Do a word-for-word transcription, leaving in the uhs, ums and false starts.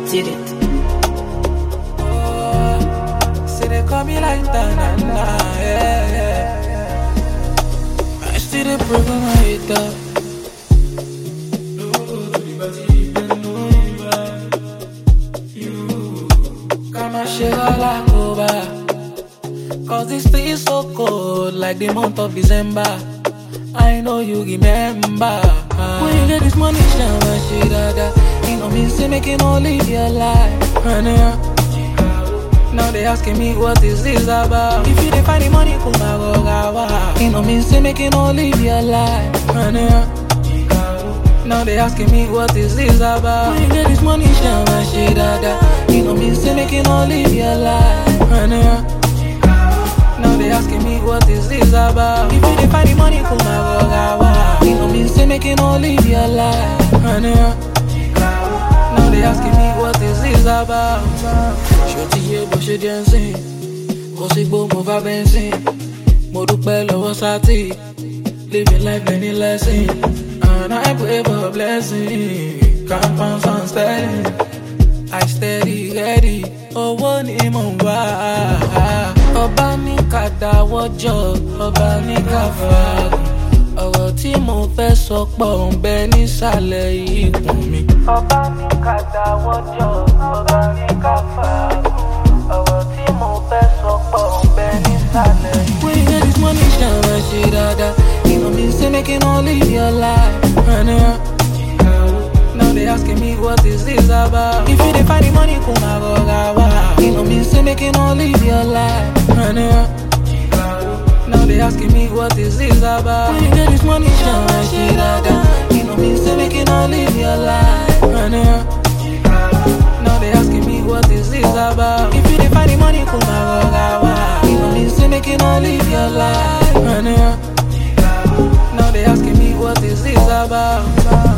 did it. Oh, say they call me like that, nah, nah, yeah, yeah. I still dey pray for my hater. Kama shega la koba, cause this feels so cold, like the month of December. I know you remember. When you get this money, shine my shit dada. You know me say make you no live your life. And yeah, now they asking me what is this about. If you dey find the money, come go gawa. You know me say make you no live your life. And yeah, now they asking me what is this about. When you get this money, shine my shit dada. You know me say make you no live your life. And yeah, now they asking me what is this about. If you dey find the money, come go gawa. You know me say make you no live your life. And yeah, now they asking me what is this about. Shorty ye bó ṣe dancing, kò sí gbó mo bá bẹ́ńsìn. Mo dúpẹ́ lọ́wọ́ sátì, living life learning lesson. And I pray for a blessing, compounds on steady. I steady ready, owó ni mo ń wá. Ọba ní ká dáwọ́ jọ, ọba ní ká fagùn. Ọ̀rọ̀ tí mo fẹ́ sọ pọ̀ ń bẹ nísàlẹ̀ ikùn mi. Ọba ní ká dáwọ́ jọ, ọba ní ká fagùn. Ọ̀rọ̀ tí mo fẹ́ sọ pọ̀ ń bẹ nísàlẹ̀ ikùn mi. When you get this money, shine my shit dada. You know me say make you no live your life. And yeah, now they asking me what is this about. If you dey find the money, come go gawa. You know me say make you no live your life. And yeah, now they asking me what is this about. When you get this money, shine my shit dada. You know me say make you no live your life. And yeah, now they asking me what is this about. If you dey find the money, come go gawa. You know me say make you no live your life. And yeah, now they asking me what is this about.